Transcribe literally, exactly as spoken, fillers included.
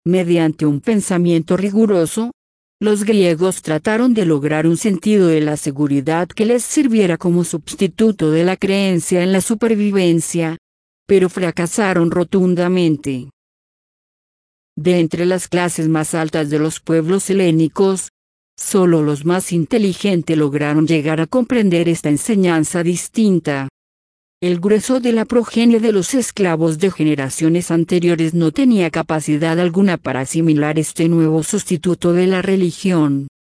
Mediante un pensamiento riguroso, los griegos trataron de lograr un sentido de la seguridad que les sirviera como sustituto de la creencia en la supervivencia, pero fracasaron rotundamente. De entre las clases más altas de los pueblos helénicos, solo los más inteligentes lograron llegar a comprender esta enseñanza distinta. El grueso de la progenie de los esclavos de generaciones anteriores no tenía capacidad alguna para asimilar este nuevo sustituto de la religión.